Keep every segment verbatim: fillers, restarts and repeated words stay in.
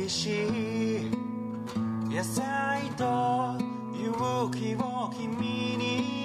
美味しい野菜と勇気を君に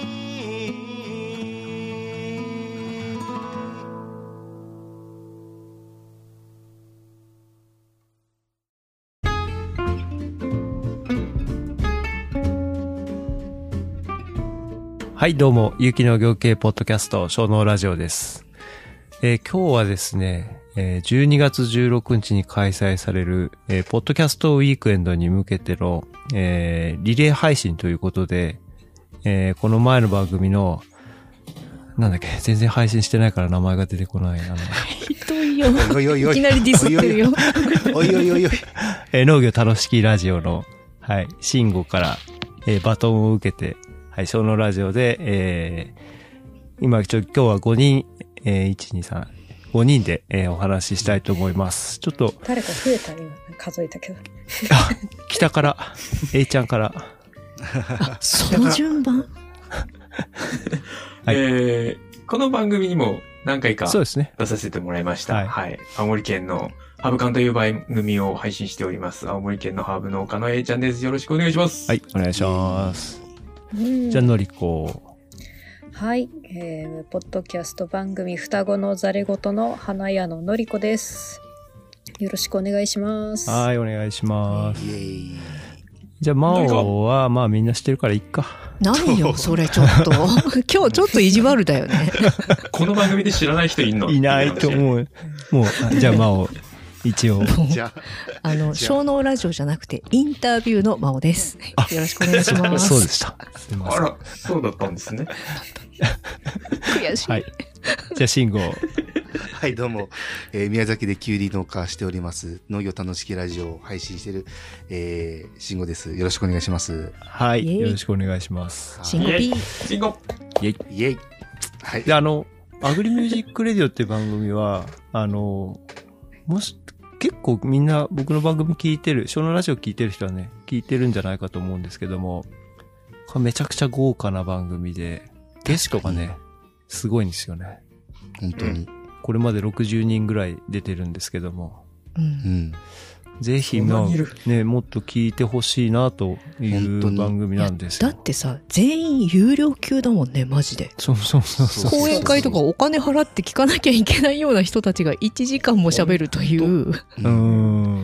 はい、どうも、有機農業系ポッドキャスト、小農ラジオです。えー、今日はですね、えー、じゅうにがつじゅうろくにちに開催される、えー、ポッドキャストウィークエンドに向けての、えー、リレー配信ということで、えー、この前の番組の、なんだっけ、全然配信してないから名前が出てこない。あのひどいよ。 おいおいおいいきなりディスってるよ。 おいおいおいおい。 えー、農業楽しきラジオの、はい、慎吾から、えー、バトンを受けて、はい、小農ラジオで、えー、今ちょ、今日はごにん、えー、いち、に、さん、ごにんで、えー、お話ししたいと思います。ちょっと。 誰か増えた今、数えたけど。 あ、北から、A ちゃんから。 あ、その順番はい、えー、この番組にも何回かそうですね。 出させてもらいました。 はい。 はい、青森県のハーブ館という番組を配信しております。青森県のハーブ農家の A ちゃんです。よろしくお願いします。 はい、お願いします。 うん、 じゃあ、のりこ。 はい、えー、ポッドキャスト番組双子のざれ言の花屋ののりこです。よろしくお願いします。 はい、お願いします。 イエーイ。 じゃあ、マオは、まあみんな知ってるからいっか。 何よ、それちょっと。今日ちょっと意地悪だよね。 この番組で知らない人いんの？ いないと思う。もう、じゃあ、マオ。一応。 じゃあ、あの、小農ラジオじゃなくて、インタビューの真央です。よろしくお願いします。 そうでした。すいません。 あら、そうだったんですね。 悔しい。 はい。じゃあ、慎吾。 はい、どうも、えー、宮崎でキュウリ農家しております。農業楽しきラジオを配信している、えー、慎吾です。よろしくお願いします。 はい。よろしくお願いします。 慎吾 P。 慎吾。 イェイ。 イェイ。はい。 で、あの、アグリミュージックレディオっていう番組は、あの、もし、結構みんな僕の番組聞いてる、小農ラジオ聞いてる人はね、聞いてるんじゃないかと思うんですけども、これめちゃくちゃ豪華な番組で、ゲストがね、すごいんですよね。 本当に。 これまでろくじゅうにんぐらい出てるんですけども、 うん、 ぜひ、まあ、ね、もっと聞いてほしいなという番組なんですよ。 だってさ、全員有料級だもんね、マジで。 そうそうそうそう。 講演会とかお金払って聞かなきゃいけないような人たちがいちじかんも喋るという。 うん。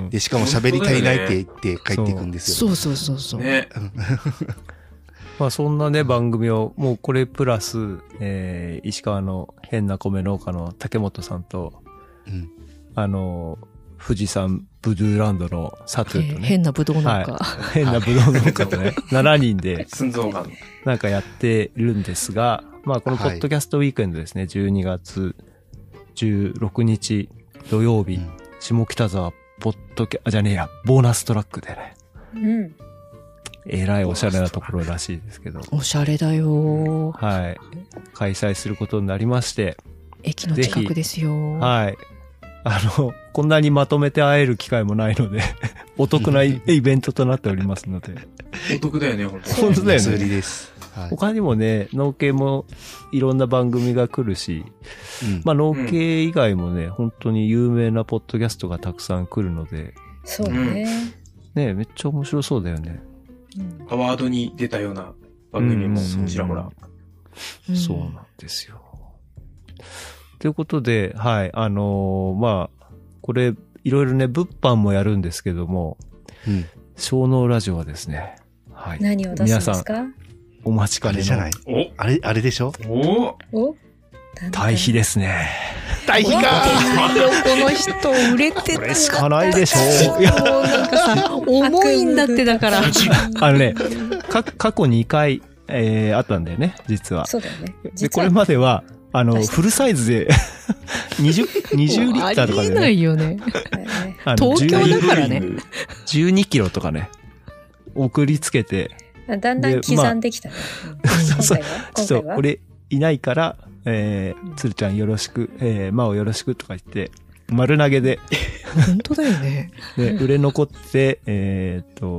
で、しかも喋り足りないって言って帰っていくんですよ。 そうそうそうそう。 ね。 まあそんなね番組をもうこれプラス、えー、石川の変な米農家の竹本さんと、うん、あの富士山ブドゥーランドの佐藤とね、 変なブドウ農家、 はい、変なブドウ農家とねしちにんで寸臓がなんかやってるんですが、まあこのポッドキャストウィークエンドですね、はい、じゅうにがつじゅうろくにち土曜日、うん、下北沢ポッドキャあじゃねえやボーナストラックでね。 うん。 えらいおしゃれなところらしいですけど。 おしゃれだよ。 はい。開催することになりまして。 駅の近くですよ。 はい。あの、こんなにまとめて会える機会もないので、お得なイベントとなっておりますので。 お得だよね、本当に。 本当だよね。 です。はい、 他にもね、農系もいろんな番組が来るし、うん、まあ農系以外もね、うん、本当に有名なポッドキャストがたくさん来るので。 そうね。 ね、めっちゃ面白そうだよね。 アワードに出たような番組もちらほら、 うん、そうなんですよ。ということで、はい、あのー、まあ、これ、いろいろね、物販もやるんですけども、うん、小農ラジオはですね、はい。 何を出すんですか？ 皆さん、お待ちかねの。 あれじゃない？おあれ、あれでしょ？ おお堆肥ですね。 堆肥かーこの人売れてた。 これしかないでしょ。 いや、なんかさ、重いんだってだから。 あのね、か、過去にかい、えー、あったんだよね、実は。 そうだよね。 で、これまでは、あの、フルサイズでにじゅう、にじゅうリッターとかで、ね。 ありえないよね。東京だからね。 じゅうにキロとかね、送りつけて。 だんだん刻んできたね。 そうそう。ちょっと、俺いないから、えー、つるちゃんよろしく、えー、まおよろしくとか言って、丸投げで。 本当だよね。 で、売れ残って、えーっと、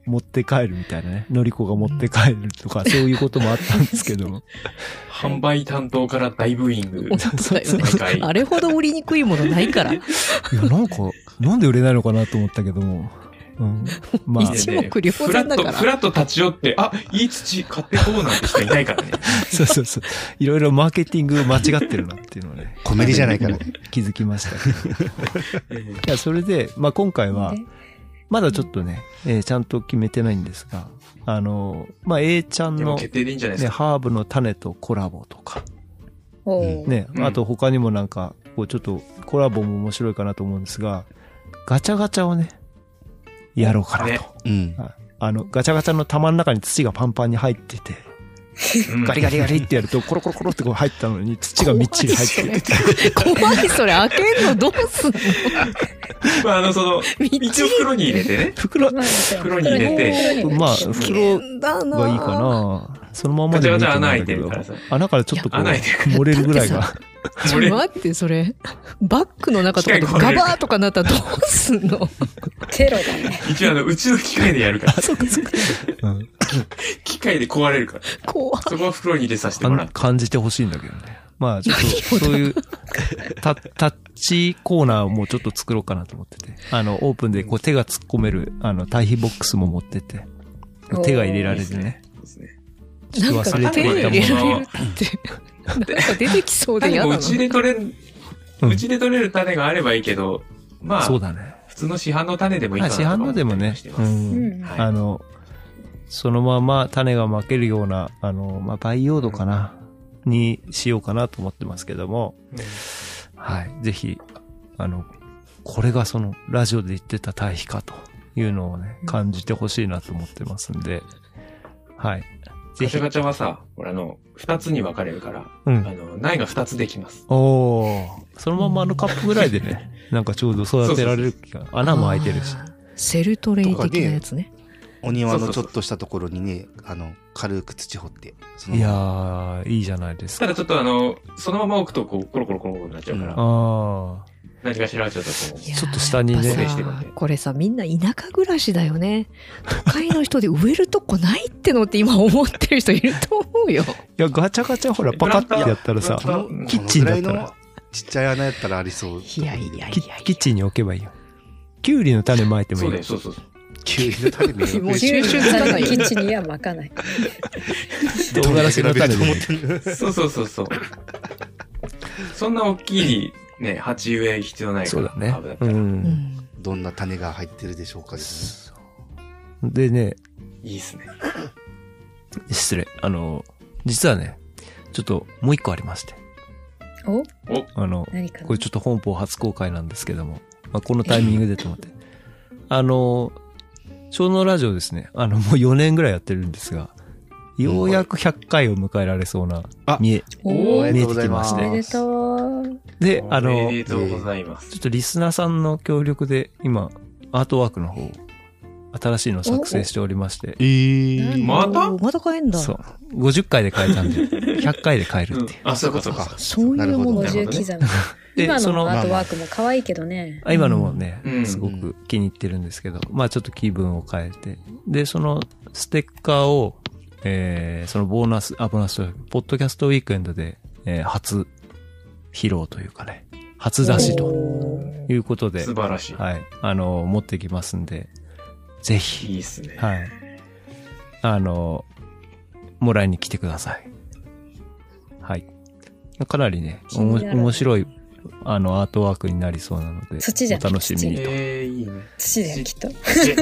持って帰るみたいなね。のりこが持って帰るとか、そういうこともあったんですけど。 販売担当から大ブーイング。 本当だよね毎回。 あれほど売りにくいものないから。 いや、なんか、なんで売れないのかなと思ったけども。うん。まあ、 一目瞭然だからフラッと立ち寄って、あ、いい土買ってこうなんて人いないからね。 そうそうそう。いろいろマーケティング間違ってるなっていうのをね。 コメディじゃないからね。 気づきましたけど。いや、それで、まあ今回は、まだちょっとね、えーちゃんと決めてないんですが、あの、まあ A ちゃんの、 でも決定でいいんじゃないでね、 すか。 ハーブの種とコラボとか、 おーね、 うんあと他にもなんか、こうちょっとコラボも面白いかなと思うんですが、ガチャガチャをね、やろうかなと。 ねうん。 あの、ガチャガチャの玉の中に土がパンパンに入ってて、 うんガリガリガリってやると、コロコロコロってこう入ったのに、土がみっちり入ってて、 怖い、それ開けんのどうすんのまあ、あの、その、 みっちり一応袋に入れてね。 袋、 まあ袋に入れて袋にまあ、 袋に袋だながいいかな。そのままでもいいと思うんだけどガチャガチャ穴開いてるからさ、 穴からちょっとこう、 穴開いてる漏れるぐらいが。 ちょっと待って、それ。バッグの中とかでガバーとかなったらどうすんのテロだね。 一応あの、うちの機械でやるから。 うん機械で壊れるから。 怖い。 そこは袋に入れさせてもらう。 感じてほしいんだけどね。まあ、ちょっと、そういう、タタッチコーナーもちょっと作ろうかなと思ってて。あの、オープンでこう手が突っ込める、あの、対比ボックスも持ってて、手が入れられるね。 そうですね。 ちょっと忘れていた手入れらものれるって。なんか出てきそうで種もう嫌だな。 ちで取れる、 うんうちで取れる種があればいいけど、まあ、 そうだね。 普通の市販の種でもいいかな市販のでもねと、 う思ったりもしてん。 ます。 あの、そのまま種がまけるような、あの、まあ、培養土かな、にしようかなと思ってますけども、はい。ぜひ、あの、これがその、ラジオで言ってた対比かというのをね、感じてほしいなと思ってますんで、はい。ぜひガチャ、ガチャはさ、これあの、二つに分かれるから、 うんあ。の、苗が二つできます。 おー。そのままあのカップぐらいでね、なんかちょうど育てられる気が、穴も開いてるし。 あーセルトレイ的なやつね。 お庭のちょっとしたところにね、あの、軽く土掘って。そのいやー、いいじゃないですか。 ただちょっとあの、そのまま置くとこう、コロコロコロコロになっちゃうから、 あー。 何かしらちょっとこいやーちょっと下にねやっぱしてるんでさこれさ、みんな田舎暮らしだよね。都会の人で植えるとこないってのって今思ってる人いると思うよ。 いや、ガチャガチャほら、パカッてやったらさプランター、 キッチンだったこのぐらいらの、ちっちゃい穴やったらありそう。 いやいやいやいキや。 キッチンに置けばいいよ。キュウリの種まいてう。 もいいよそうだよ、。そうそうそう。 キュウリの種見もうキュウリ収集つかないよキッチンには巻かない。 唐辛子の種でもいい。 そうそうそうそう。そんな大きいね、鉢植え必要ないから。 そうだねハーブだっ。たう。 らうんん。 どんな種が入ってるでしょうかですでね、 いいっすね。 失礼。あの、実はね、ちょっともう一個ありまして。 おあの、 何かなこれちょっと本邦初公開なんですけども、まあ、このタイミングでと思って。あの、小脳ラジオですね、あの、もうよねんぐらいやってるんですが、ようやくひゃっかいを迎えられそうな、 あ見え、 おね。 ーおめでとうございます。 見えてきまおめでとう。 で、あおの、 めでとうございます。 ちょっとリスナーさんの協力で、今、アートワークの方、新しいのを作成しておりまして、 えー。 またまた買えんだ。 そう。ごじゅっかいで変えたんで、ひゃっかいで変えるっていう。 あ、そういうことか。 そういうもん五だよ。 十刻み。 で、 今その、 のアートワークも可愛いけどね。 あ今のもね、 うんすごく気に入ってるんですけど、まあちょっと気分を変えて、で、そのステッカーを、えー、そのボーナス、あ、ボーナスというか、ポッドキャストウィークエンドで、えー、初披露というかね、初出しということで素、晴らしい。 はい、あの、持ってきますんで、ぜひ、 いいっすね。 はい、あの、もらいに来てください。はい。かなりね、おも気になる面白い、あの、アートワークになりそうなので、 土じゃんお楽しみにと。 えー、いいね。 土だよ、きっと。 土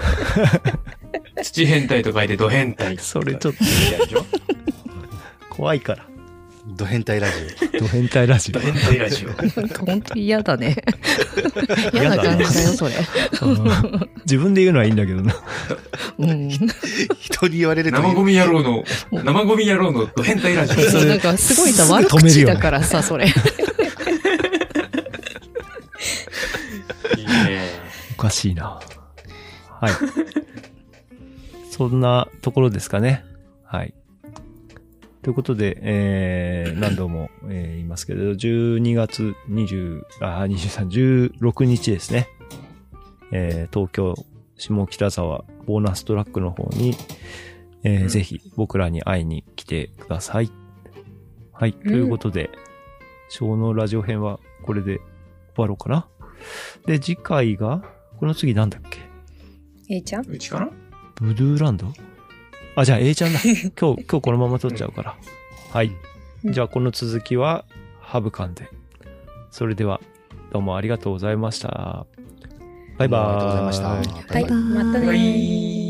土変態と書いて土変態。 それちょっといいでしょ怖いから。 ド変態ラジド変態ラジオ土。変態ラジオ。 なんか本当に嫌だね。嫌な感じだよ、それ。 うん自分で言うのはいいんだけどな。 うん。 オ。人に言われると生ゴミ野郎の、生ゴミ野郎の土変態ラジオ。 そうなんかすごいさ、悪すぐ止めるよね口だからさ、それ。 いいね。 おかしいな。はい。そんなところですかね。はい。ということで、えー、何度も、えー言いますけど、じゅうにがつにじゅう、あ、にじゅうさん、じゅうろくにちですね。えー、東京下北沢ボーナストラックの方に、えーうんぜひ僕らに会いに来てください。はい。ということで、小脳ラジオ編はこれで終わろうかな。で、次回が、この次なんだっけ？ A ちゃんうちかな？ ブドゥーランド？あ、じゃあ A ちゃんだ。今日、今日このまま撮っちゃうから。はい。 うんじゃあこの続きはハブ館で。それでは、どうもありがとうございました。バイバーイ。 ありがとうございました。 はい、 バイバイまたねー。 はい